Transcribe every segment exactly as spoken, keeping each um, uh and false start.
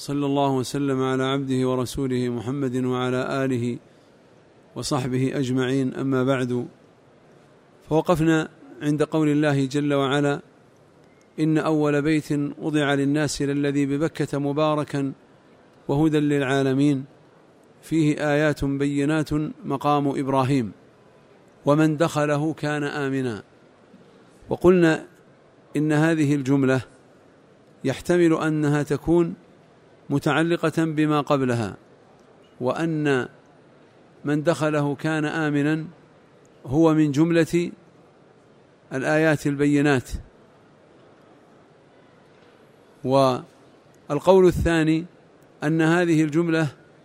صلى الله وسلم على عبده ورسوله محمد وعلى آله وصحبه أجمعين، أما بعد. فوقفنا عند قول الله جل وعلا: إن أول بيت وضع للناس للذي ببكة مباركا وهدى للعالمين فيه آيات بينات مقام إبراهيم ومن دخله كان آمنا. وقلنا إن هذه الجملة يحتمل أنها تكون متعلقة بما قبلها، وأن من دخله كان آمنا هو من جملة الآيات البينات. والقول الثاني أن هذه الجملة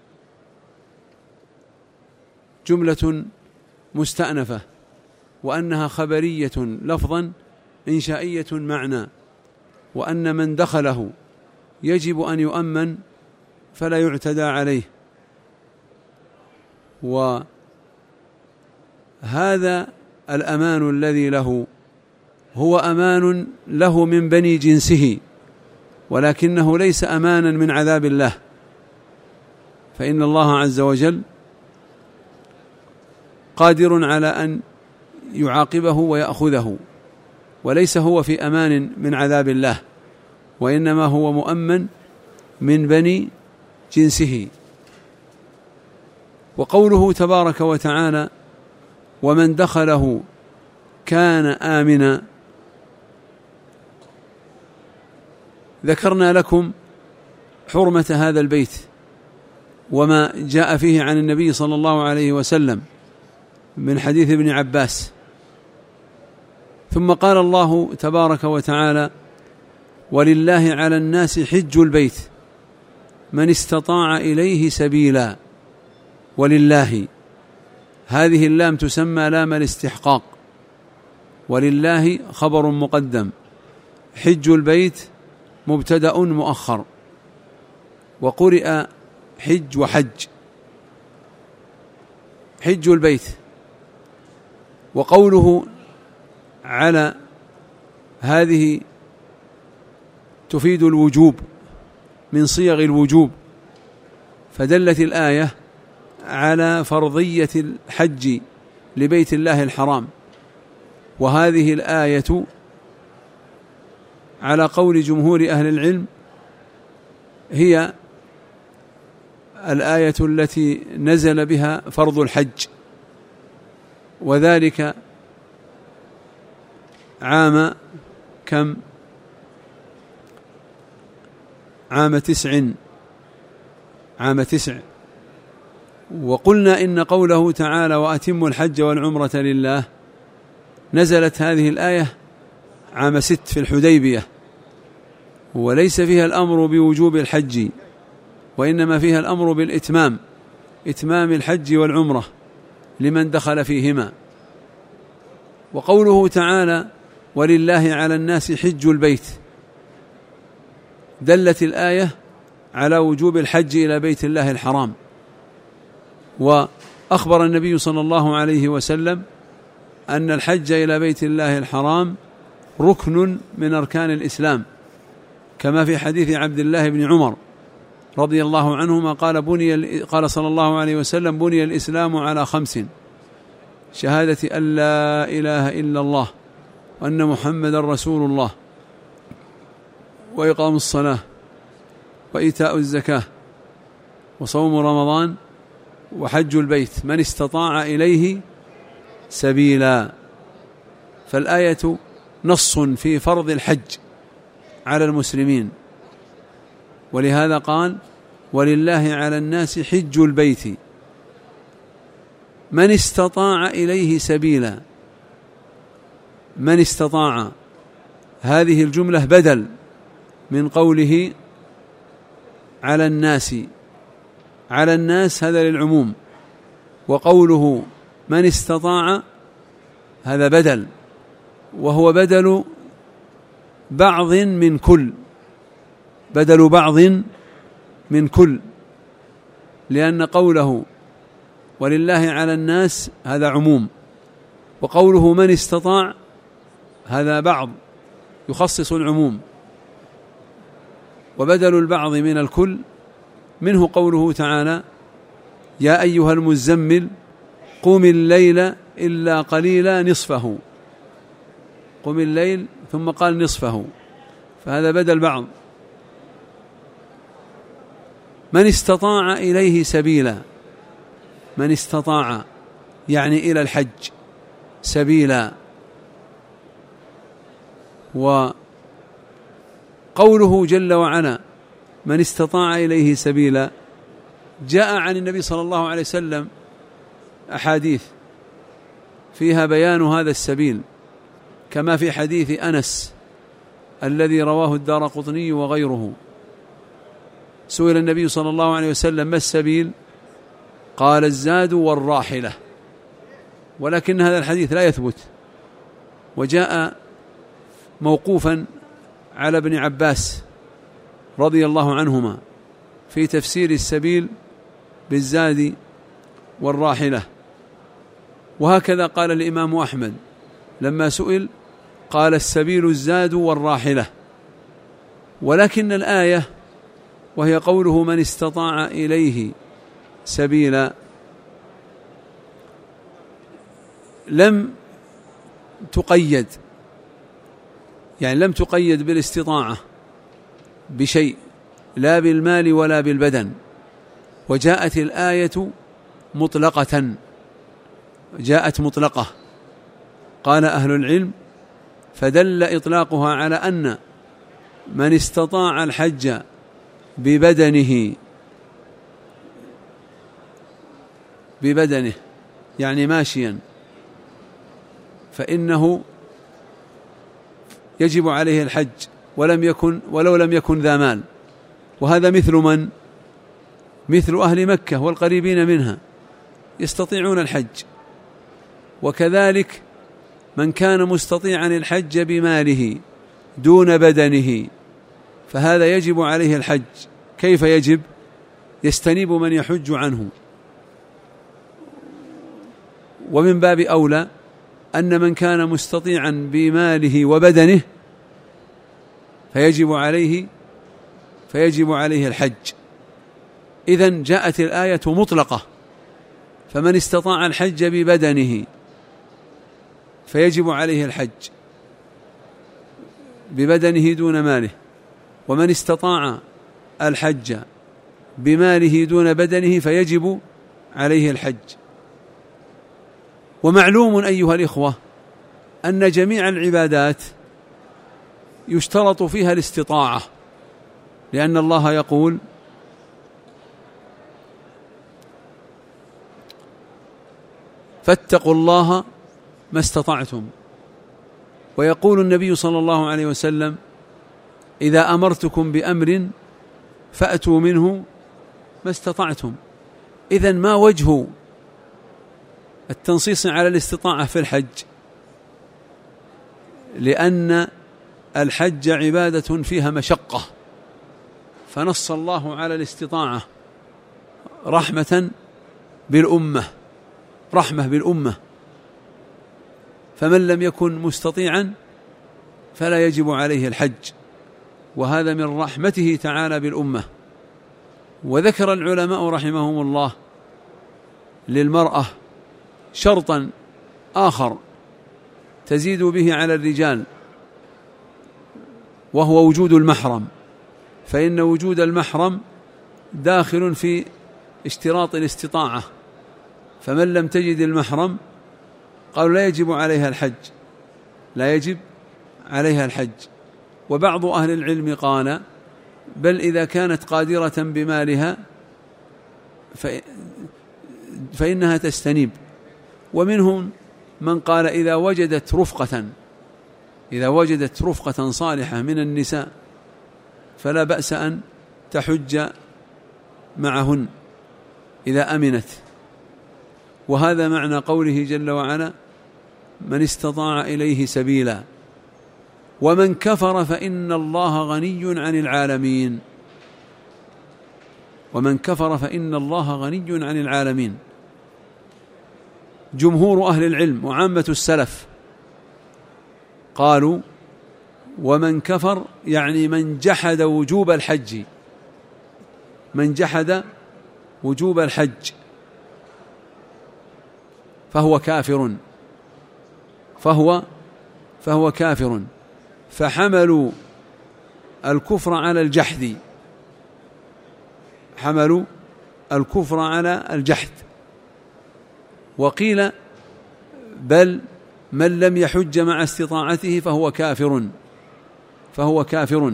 جملة مستأنفة، وأنها خبرية لفظا إنشائية معنى، وأن من دخله يجب أن يؤمن فلا يعتدى عليه. وهذا الأمان الذي له هو أمان له من بني جنسه، ولكنه ليس أمانا من عذاب الله، فإن الله عز وجل قادر على أن يعاقبه ويأخذه، وليس هو في أمان من عذاب الله، وإنما هو مؤمن من بني جنسه. وقوله تبارك وتعالى: ومن دخله كان آمنا، ذكرنا لكم حرمة هذا البيت وما جاء فيه عن النبي صلى الله عليه وسلم من حديث ابن عباس. ثم قال الله تبارك وتعالى: ولله على الناس حج البيت من استطاع إليه سبيلا. ولله هذه اللام تسمى لام الاستحقاق، ولله خبر مقدم، حج البيت مبتدأ مؤخر، وقرئ حج وحج. حج البيت. وقوله على هذه تفيد الوجوب من صيغ الوجوب، فدلت الآية على فرضية الحج لبيت الله الحرام. وهذه الآية على قول جمهور أهل العلم هي الآية التي نزل بها فرض الحج، وذلك عام كم؟ عام تسع عام تسع وقلنا إن قوله تعالى: وأتموا الحج والعمرة لله، نزلت هذه الآية عام ست في الحديبية، وليس فيها الأمر بوجوب الحج، وإنما فيها الأمر بالإتمام، إتمام الحج والعمرة لمن دخل فيهما. وقوله تعالى: ولله على الناس حج البيت، دلت الآية على وجوب الحج إلى بيت الله الحرام. وأخبر النبي صلى الله عليه وسلم أن الحج إلى بيت الله الحرام ركن من أركان الإسلام، كما في حديث عبد الله بن عمر رضي الله عنهما قال: بني قال صلى الله عليه وسلم: بني الإسلام على خمس: شهادة أن لا إله إلا الله وأن محمدا رسول الله، وإقام الصلاة، وإيتاء الزكاة، وصوم رمضان، وحج البيت من استطاع إليه سبيلا. فالآية نص في فرض الحج على المسلمين، ولهذا قال: ولله على الناس حج البيت من استطاع إليه سبيلا. من استطاع، هذه الجملة بدل من قوله على الناس. على الناس هذا للعموم، وقوله من استطاع هذا بدل، وهو بدل بعض من كل، بدل بعض من كل، لأن قوله ولله على الناس هذا عموم، وقوله من استطاع هذا بعض يخصص العموم. وبدل البعض من الكل منه قوله تعالى: يا أيها المزمل قم الليل إلا قليلا نصفه، قم الليل ثم قال نصفه، فهذا بدل بعض. من استطاع إليه سبيلا، من استطاع يعني إلى الحج سبيلا. وقوله جل وعلا من استطاع إليه سبيلا جاء عن النبي صلى الله عليه وسلم أحاديث فيها بيان هذا السبيل، كما في حديث أنس الذي رواه الدارقطني وغيره. سئل النبي صلى الله عليه وسلم: ما السبيل؟ قال: الزاد والراحلة. ولكن هذا الحديث لا يثبت، وجاء موقوفا على ابن عباس رضي الله عنهما في تفسير السبيل بالزاد والراحلة. وهكذا قال الإمام أحمد لما سئل قال: السبيل الزاد والراحلة. ولكن الآية وهي قوله من استطاع إليه سبيلا لم تقيد، يعني لم تقيد بالاستطاعة بشيء، لا بالمال ولا بالبدن، وجاءت الآية مطلقة، جاءت مطلقة. قال أهل العلم: فدل إطلاقها على أن من استطاع الحج ببدنه ببدنه يعني ماشيا فإنه يجب عليه الحج ولم يكن ولو لم يكن ذا مال. وهذا مثل من؟ مثل أهل مكة والقريبين منها يستطيعون الحج. وكذلك من كان مستطيعا الحج بماله دون بدنه فهذا يجب عليه الحج. كيف يجب؟ يستنيب من يحج عنه. ومن باب أولى أن من كان مستطيعا بماله وبدنه فيجب عليه فيجب عليه الحج. إذن جاءت الآية مطلقة، فمن استطاع الحج ببدنه فيجب عليه الحج ببدنه دون ماله، ومن استطاع الحج بماله دون بدنه فيجب عليه الحج. ومعلوم أيها الإخوة أن جميع العبادات يشترط فيها الاستطاعة، لأن الله يقول: فاتقوا الله ما استطعتم. ويقول النبي صلى الله عليه وسلم: إذا أمرتكم بأمر فأتوا منه ما استطعتم. إذن ما وجه التنصيص على الاستطاعة في الحج؟ لأن الحج عبادة فيها مشقة، فنص الله على الاستطاعة رحمة بالأمة، رحمة بالأمة. فمن لم يكن مستطيعا فلا يجب عليه الحج، وهذا من رحمته تعالى بالأمة. وذكر العلماء رحمهم الله للمرأة شرطا آخر تزيد به على الرجال، وهو وجود المحرم، فإن وجود المحرم داخل في اشتراط الاستطاعة. فمن لم تجد المحرم قالوا لا يجب عليها الحج، لا يجب عليها الحج. وبعض أهل العلم قال: بل إذا كانت قادرة بمالها فإنها تستنيب. ومنهم من قال: إذا وجدت رفقة إذا وجدت رفقة صالحة من النساء فلا بأس أن تحج معهن إذا أمنت. وهذا معنى قوله جل وعلا: من استطاع إليه سبيلا. ومن كفر فإن الله غني عن العالمين. ومن كفر فإن الله غني عن العالمين. جمهور أهل العلم وعامة السلف قالوا ومن كفر يعني من جحد وجوب الحج، من جحد وجوب الحج فهو كافر، فهو فهو كافر. فحملوا الكفر على الجحد، حملوا الكفر على الجحد. وقيل بل من لم يحج مع استطاعته فهو كافر، فهو كافر.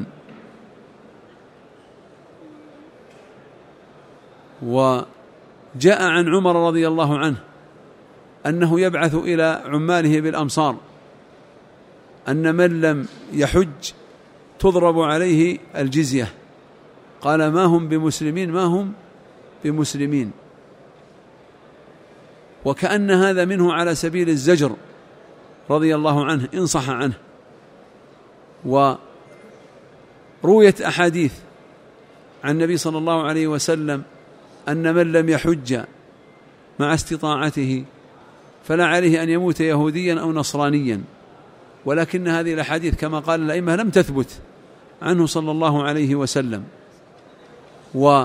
وجاء عن عمر رضي الله عنه أنه يبعث إلى عماله بالأمصار أن من لم يحج تضرب عليه الجزية. قال ما هم بمسلمين، ما هم بمسلمين. وكأن هذا منه على سبيل الزجر رضي الله عنه إن صح عنه. ورويت أحاديث عن النبي صلى الله عليه وسلم أن من لم يحج مع استطاعته فلا عليه أن يموت يهوديا أو نصرانيا، ولكن هذه الأحاديث كما قال الأئمة لم تثبت عنه صلى الله عليه وسلم. وجاء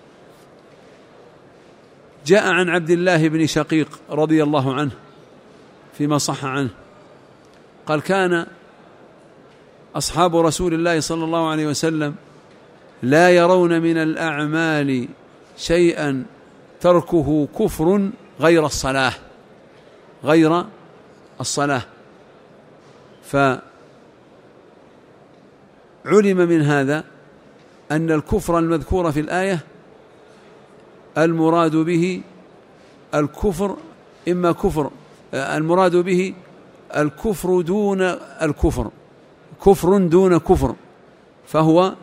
عن عبد الله بن شقيق رضي الله عنه فيما صح عنه قال كان أصحاب رسول الله صلى الله عليه وسلم لا يرون من الأعمال شيئا تركه كفر غير الصلاة، غير الصلاة. فعلم من هذا أن الكفر المذكور في الآية المراد به الكفر إما كفر المراد به الكفر دون الكفر، كفر دون كفر، فهو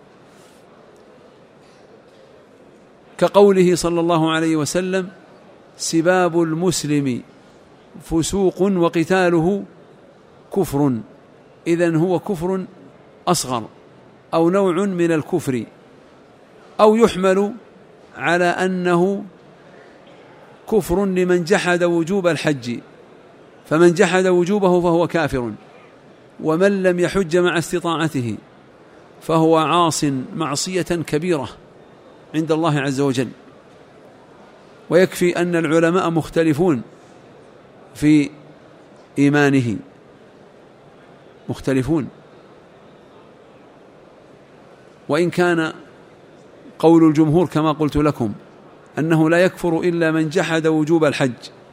كقوله صلى الله عليه وسلم سباب المسلم فسوق وقتاله كفر. إذن هو كفر أصغر أو نوع من الكفر، أو يحمل على أنه كفر لمن جحد وجوب الحج، فمن جحد وجوبه فهو كافر، ومن لم يحج مع استطاعته فهو عاص معصية كبيرة عند الله عز وجل. ويكفي أن العلماء مختلفون في إيمانه، مختلفون. وإن كان قول الجمهور كما قلت لكم أنه لا يكفر إلا من جحد وجوب الحج،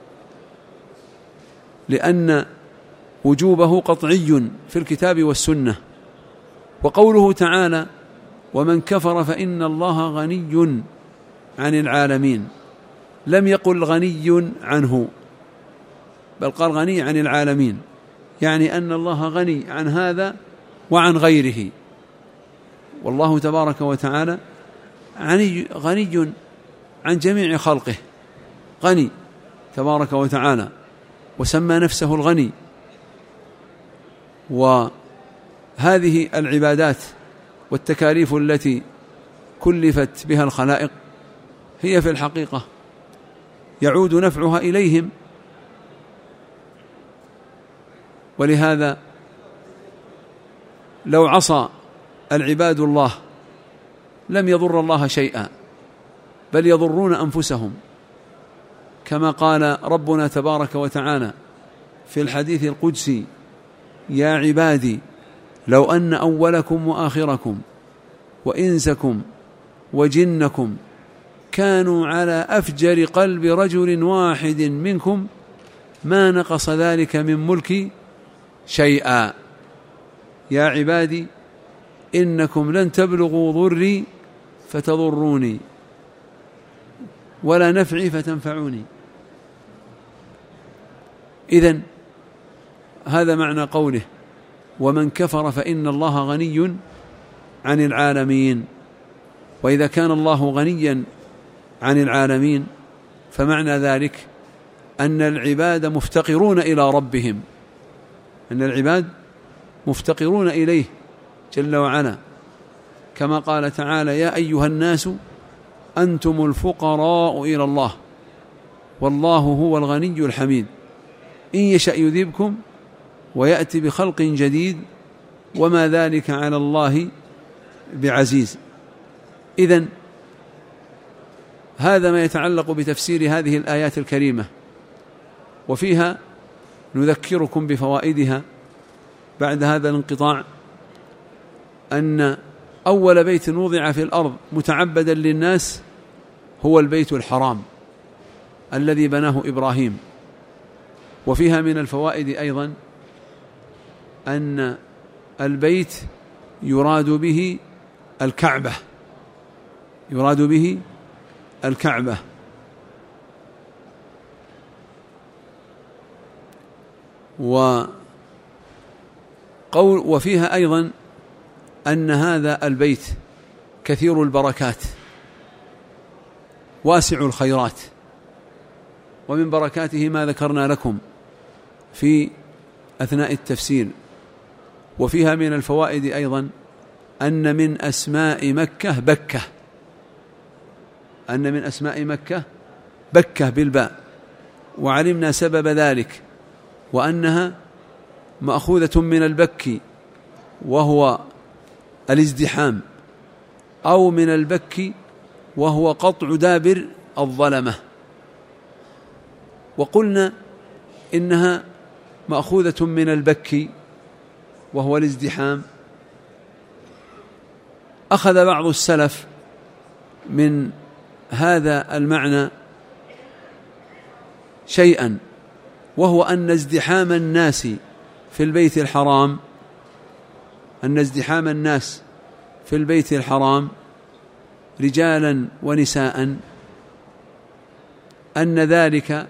لأن وجوبه قطعي في الكتاب والسنة. وقوله تعالى ومن كفر فإن الله غني عن العالمين، لم يقل غني عنه بل قال غني عن العالمين، يعني أن الله غني عن هذا وعن غيره. والله تبارك وتعالى غني غني عن جميع خلقه، غني تبارك وتعالى، وسمى نفسه الغني. وهذه العبادات والتكاليف التي كلفت بها الخلائق هي في الحقيقة يعود نفعها إليهم. ولهذا لو عصى العباد الله لم يضر الله شيئا، بل يضرون أنفسهم، كما قال ربنا تبارك وتعالى في الحديث القدسي يا عبادي لو أن أولكم وآخركم وإنسكم وجنكم كانوا على أفجر قلب رجل واحد منكم ما نقص ذلك من ملكي شيئا. يا عبادي إنكم لن تبلغوا ضري فتضروني ولا نفعي فتنفعوني. إذن هذا معنى قوله ومن كفر فإن الله غني عن العالمين. وإذا كان الله غنيا عن العالمين فمعنى ذلك أن العباد مفتقرون إلى ربهم، أن العباد مفتقرون إليه جل وعلا، كما قال تعالى يا أيها الناس أنتم الفقراء إلى الله والله هو الغني الحميد إن يشأ يذهبكم ويأتي بخلق جديد وما ذلك على الله بعزيز. إذن هذا ما يتعلق بتفسير هذه الآيات الكريمة، وفيها نذكركم بفوائدها بعد هذا الانقطاع أن أول بيت وضع في الأرض متعبدا للناس هو البيت الحرام الذي بناه إبراهيم. وفيها من الفوائد أيضا أن البيت يراد به الكعبة، يراد به الكعبة. وقول وفيها أيضا أن هذا البيت كثير البركات واسع الخيرات، ومن بركاته ما ذكرنا لكم في أثناء التفسير. وفيها من الفوائد أيضا أن من أسماء مكة بكة، أن من أسماء مكة بكة بالباء، وعلمنا سبب ذلك، وأنها مأخوذة من البك وهو الازدحام، أو من البك وهو قطع دابر الظلمة. وقلنا إنها مأخوذة من البك وهو الازدحام. أخذ بعض السلف من هذا المعنى شيئا، وهو أن ازدحام الناس في البيت الحرام أن ازدحام الناس في البيت الحرام رجالا ونساء أن ذلك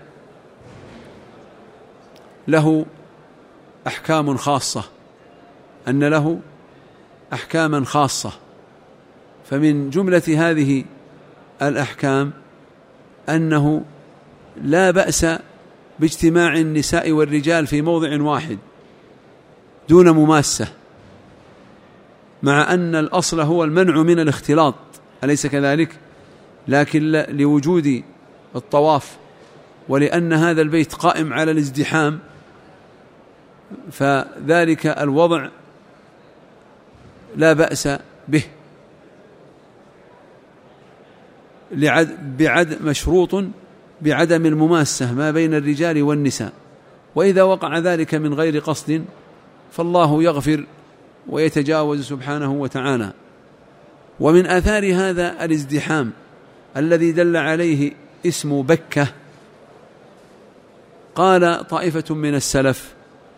له أحكام خاصة، أن له أحكاما خاصة. فمن جملة هذه الأحكام أنه لا بأس باجتماع النساء والرجال في موضع واحد دون مماسة، مع أن الأصل هو المنع من الاختلاط، أليس كذلك؟ لكن لوجود الطواف ولأن هذا البيت قائم على الازدحام فذلك الوضع لا بأس به، بعد مشروط بعدم المماسة ما بين الرجال والنساء. وإذا وقع ذلك من غير قصد فالله يغفر ويتجاوز سبحانه وتعالى. ومن آثار هذا الازدحام الذي دل عليه اسم بكة، قال طائفة من السلف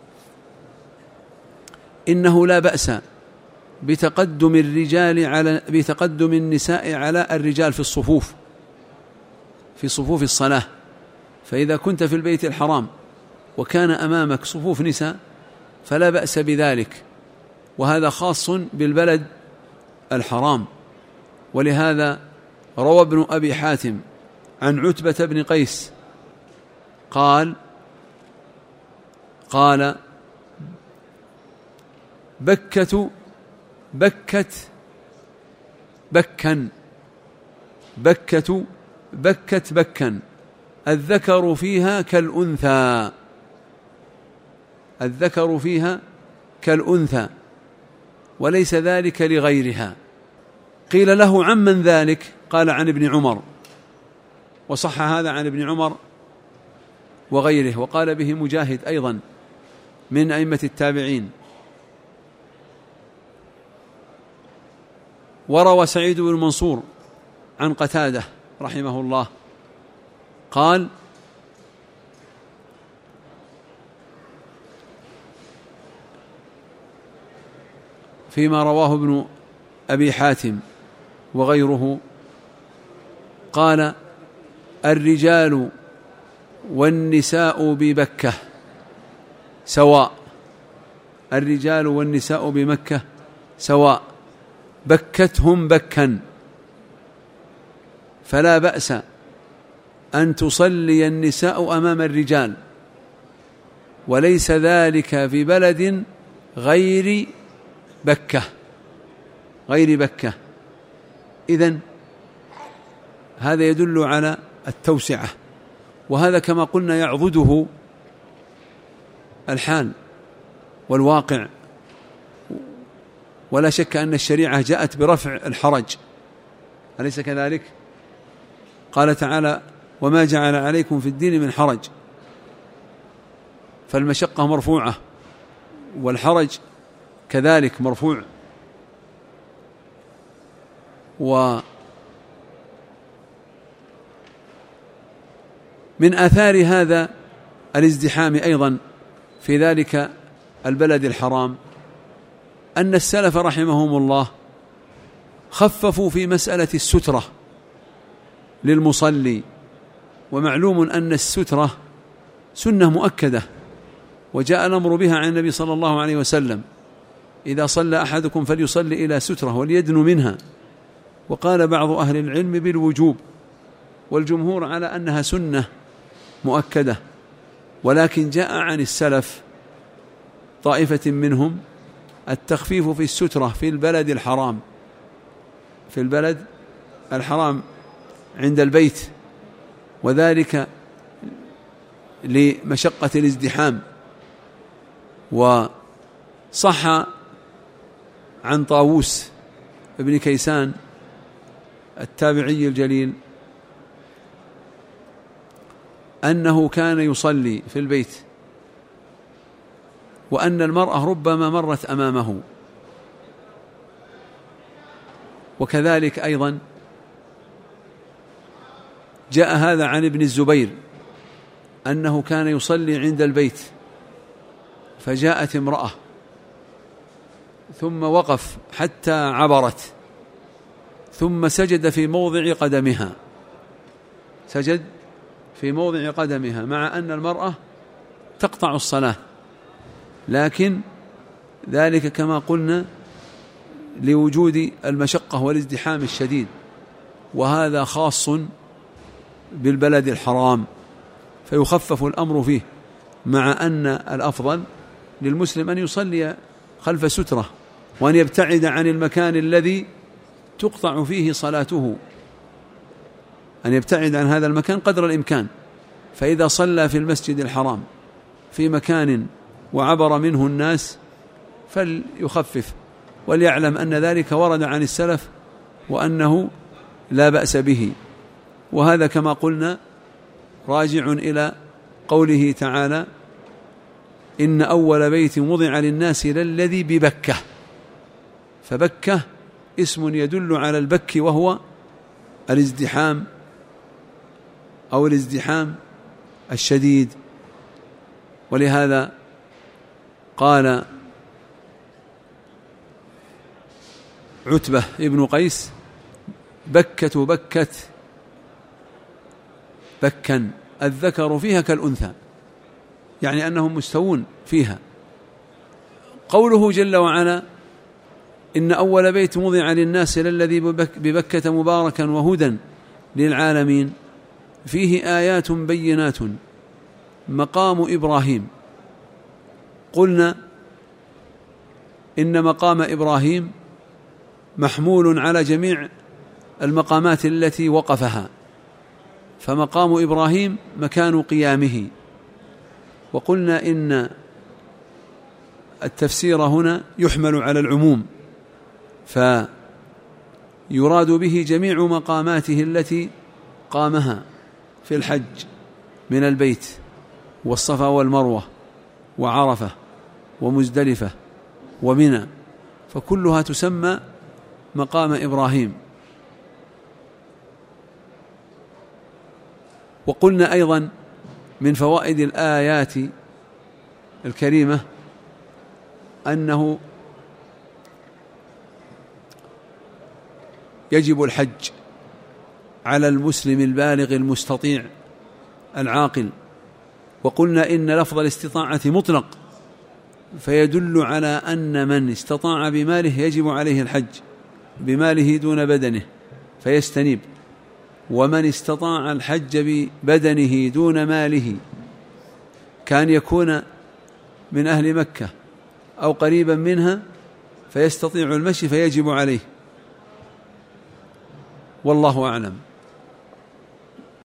إنه لا بأس بتقدم الرجال على بتقدم النساء على الرجال في الصفوف في صفوف الصلاة. فإذا كنت في البيت الحرام وكان أمامك صفوف نساء فلا بأس بذلك، وهذا خاص بالبلد الحرام. ولهذا روى ابن أبي حاتم عن عتبة بن قيس قال قال بكة بكت بكا بكة بكت بكا الذكر فيها كالأنثى الذكر فيها كالأنثى وليس ذلك لغيرها. قيل له عمن ذلك؟ قال عن ابن عمر، وصح هذا عن ابن عمر وغيره، وقال به مجاهد أيضا من أئمة التابعين. وروى سعيد بن منصور عن قتادة رحمه الله قال فيما رواه ابن أبي حاتم وغيره قال الرجال والنساء ببكة سواء الرجال والنساء بمكة سواء بكتهم بكا، فلا بأس أن تصلي النساء أمام الرجال، وليس ذلك في بلد غير بكة غير بكة. إذن هذا يدل على التوسعة، وهذا كما قلنا يعضده الحال والواقع ولا شك أن الشريعة جاءت برفع الحرج، أليس كذلك؟ قال تعالى: وما جعل عليكم في الدين من حرج، فالمشقة مرفوعة والحرج كذلك مرفوع. ومن آثار هذا الازدحام أيضا في ذلك البلد الحرام أن السلف رحمهم الله خففوا في مسألة السترة للمصلي، ومعلوم أن السترة سنة مؤكدة وجاء الأمر بها عن النبي صلى الله عليه وسلم: إذا صلى أحدكم فليصلي إلى سترة وليدن منها. وقال بعض أهل العلم بالوجوب، والجمهور على أنها سنة مؤكدة، ولكن جاء عن السلف طائفة منهم التخفيف في السترة في البلد الحرام، في البلد الحرام عند البيت، وذلك لمشقة الازدحام. وصح عن طاووس ابن كيسان التابعي الجليل أنه كان يصلي في البيت وأن المرأة ربما مرت أمامه. وكذلك أيضا جاء هذا عن ابن الزبير أنه كان يصلي عند البيت فجاءت امرأة ثم وقف حتى عبرت ثم سجد في موضع قدمها، سجد في موضع قدمها، مع أن المرأة تقطع الصلاة، لكن ذلك كما قلنا لوجود المشقة والازدحام الشديد، وهذا خاص بالبلد الحرام فيخفف الأمر فيه، مع أن الأفضل للمسلم أن يصلي خلف سترة وأن يبتعد عن المكان الذي تقطع فيه صلاته، أن يبتعد عن هذا المكان قدر الإمكان. فإذا صلى في المسجد الحرام في مكان وعبر منه الناس فليخفف، وليعلم أن ذلك ورد عن السلف وأنه لا بأس به. وهذا كما قلنا راجع إلى قوله تعالى: إن أول بيت وضع للناس للذي ببكة، فبكة اسم يدل على البك وهو الازدحام أو الازدحام الشديد. ولهذا قال عتبة ابن قيس: بكة بكة بكا الذكر فيها كالأنثى، يعني أنهم مستوون فيها. قوله جل وعلا: إن أول بيت وضع للناس للذي ببكة مباركا وهدى للعالمين، فيه آيات بينات مقام إبراهيم. قلنا إن مقام إبراهيم محمول على جميع المقامات التي وقفها، فمقام إبراهيم مكان قيامه. وقلنا إن التفسير هنا يحمل على العموم، فيراد به جميع مقاماته التي قامها في الحج من البيت والصفا والمروة وعرفة ومزدلفة ومنى، فكلها تسمى مقام إبراهيم. وقلنا أيضا من فوائد الآيات الكريمة أنه يجب الحج على المسلم البالغ المستطيع العاقل. وقلنا إن لفظ الاستطاعة مطلق، فيدل على أن من استطاع بماله يجب عليه الحج بماله دون بدنه فيستنيب، ومن استطاع الحج ببدنه دون ماله كان يكون من أهل مكة أو قريبا منها فيستطيع المشي فيجب عليه، والله أعلم.